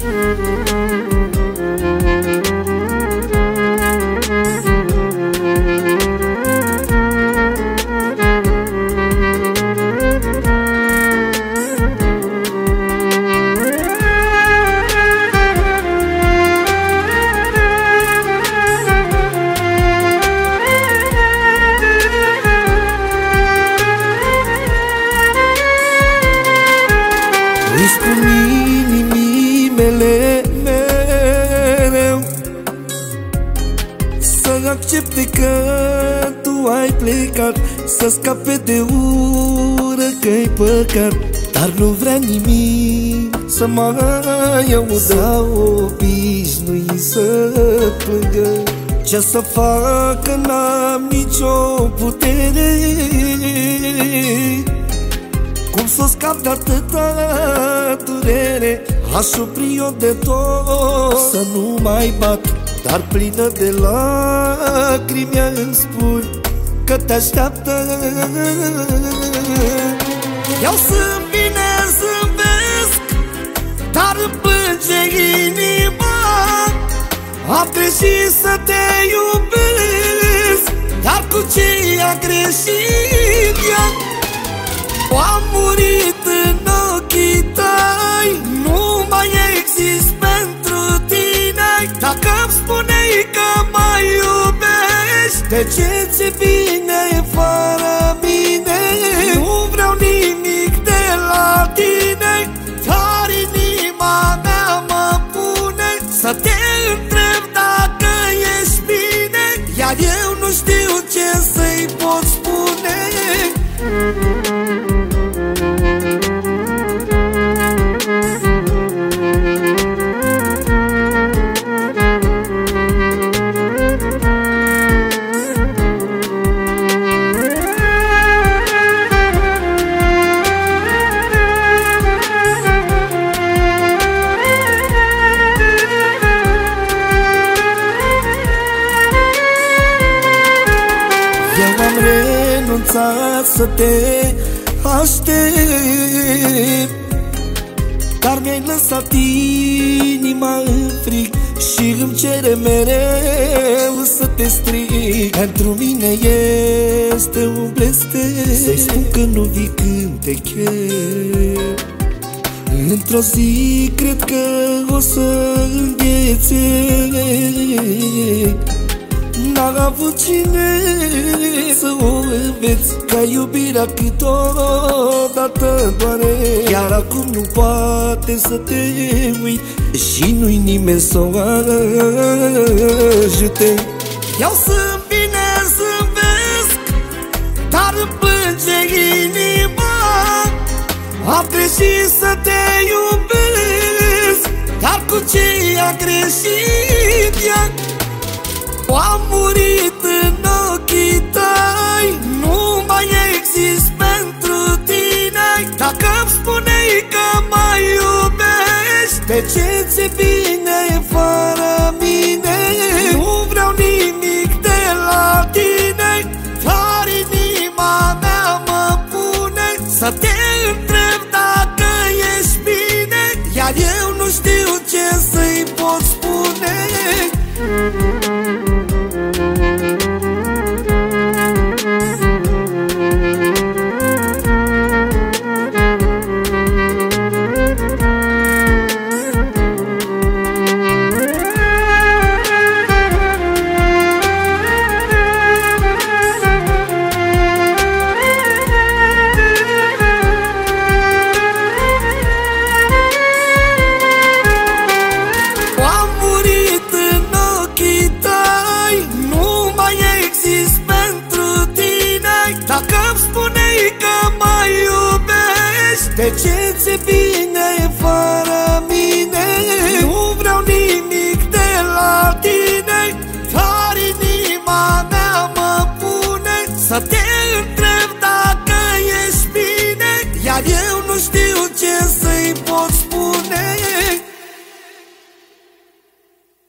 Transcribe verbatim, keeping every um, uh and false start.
Îi spun inimii mele mereu să accepte că tu ai plecat, să scape de ură că-i păcat. Dar nu vrea nimic să mai audă, obișnui să plângă. Ce să facă, n-am nicio putere, cum să scap de atâta durere. Aș opri-o de tot, să nu mai bat, dar plină de lacrimi îmi spui că te așteaptă. Eu sunt bine, zâmbesc, dar îmi plânge inima. Am greșit să te iubesc, dar cu ce a greșit ea? Am murit în ochii tăi, nu mai exist pentru tine. Dacă-mi spuneai că mă iubești, de ce ți-e bine fără mine? Nu vreau nimic de la tine, dar inima mea mă pune să te întreb dacă ești bine, iar eu nu știu ce să-i pot spune. Renunțat să te aștept, dar mi-ai lăsat inima în fric și îmi cere mereu să te strig. Pentru mine este un blestem să-i spun că nu vii când te chem. Într-o zi cred că o să înghețe, n-am avut cine să o înveți, ca iubirea câteodată doare. Chiar acum nu poate să te uit și nu-i nimeni să o ajute. Eu sunt bine, zâmbesc, dar îmi plânge inima. Am greșit să te iubesc, dar cu ce a greșit ea? Am murit în ochii tăi, nu mai exist pentru tine. Dacă-mi spuneai că mă iubești, de ce ți-e bine fără mine? Nu vreau nimic de la tine, dar inima mea mă pune să te întreb dacă ești bine, iar eu nu știu ce să-i pot spune. Dacă-mi spuneai că mă iubești, de ce ți-e bine fără mine? Nu vreau nimic de la tine, dar inima mea mă pune să te